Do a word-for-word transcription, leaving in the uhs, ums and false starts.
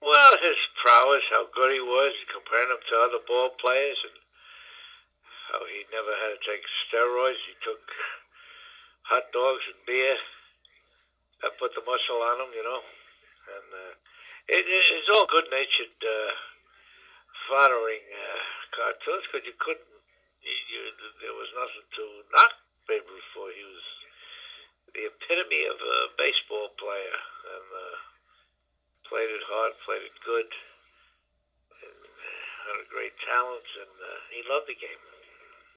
Well, his prowess, how good he was, comparing him to other ball players, and how he never had to take steroids. He took hot dogs and beer. That put the muscle on him, you know. And uh, it, it, it's all good-natured, uh, flattering uh, cartoons because you couldn't. You, you, there was nothing to knock Babe Ruth for. He was the epitome of a baseball player, and uh, played it hard, played it good, and had a great talent, and uh, he loved the game.